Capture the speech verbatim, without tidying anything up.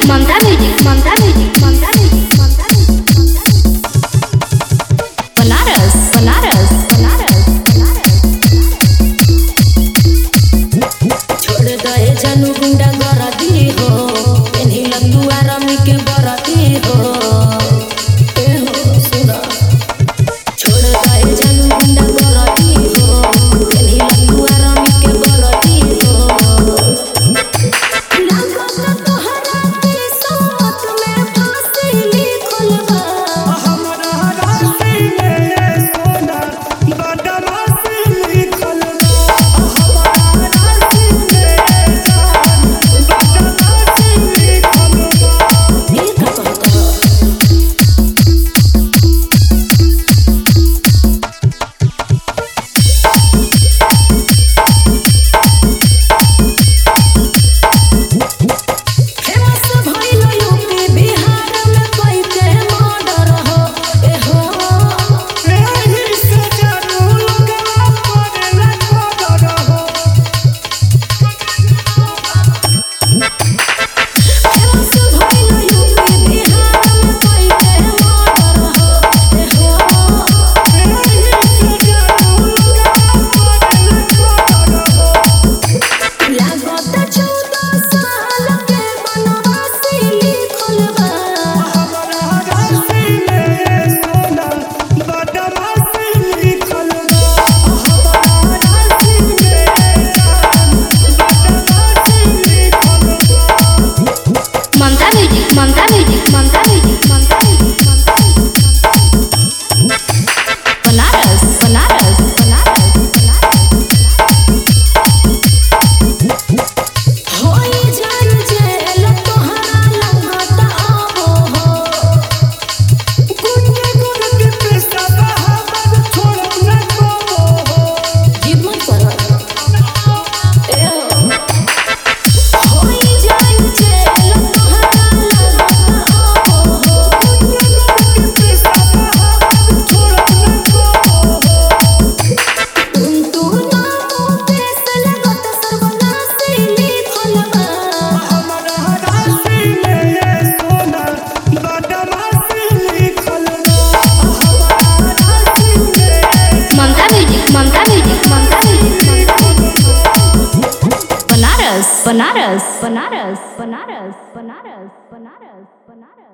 ममता music Mamta music Mamta music Mamta music Banaras Banaras Banaras छोड़ गए जानू गुंडा गरदी हो एनी लंदुआ रमी के बरदी हो ए हो सुना छोड़ गए जानू गुंडा गरदी हो एनी लंदुआ रमी के बरदी हो लागत तोहरा के साथ में फांसी लिखल बा हमरा राशि में सोना बदमाशी लिखल बा हमरा राशि में जान बदमाशी लिखल बा ये का कहता है फेमस भइल यूपी बिहार में कोई के मर्डर हो ए हो एही से जानू लगवा पड़ेला खबर हो फेमस भइल यूपी बिहार में कोई के मर्डर हो ए हो एही से जानू लगवा पड़ेला खबर हो लागत चौदह साल के बनवासी लिखल बा हमरा राशि में सोना बदमाशी लिखल बा हमरा राशि में जान बदमाशी लिखल बा Mamta music Mamta music Mamta music Mamta music Banaras Banaras Banaras होई जान जेल तोहरा लगत आबो हो गुंडे गुंडे पैसा बहावर छोड़ो न को हो जिद मत कर ए हो होई जान जेल तोहरा लगत आबो हो गुंडे गुंडे पैसा बहावर छोड़ो न को हो तुम तू नामो पेश लगत सर्वनाशी लिखल बा हमरा राशि में सोना बदमाशी लिखल बा हमरा राशि में Mamta music Mamta music Mamta music Banaras Banaras Banaras Banaras Banaras Banaras Banaras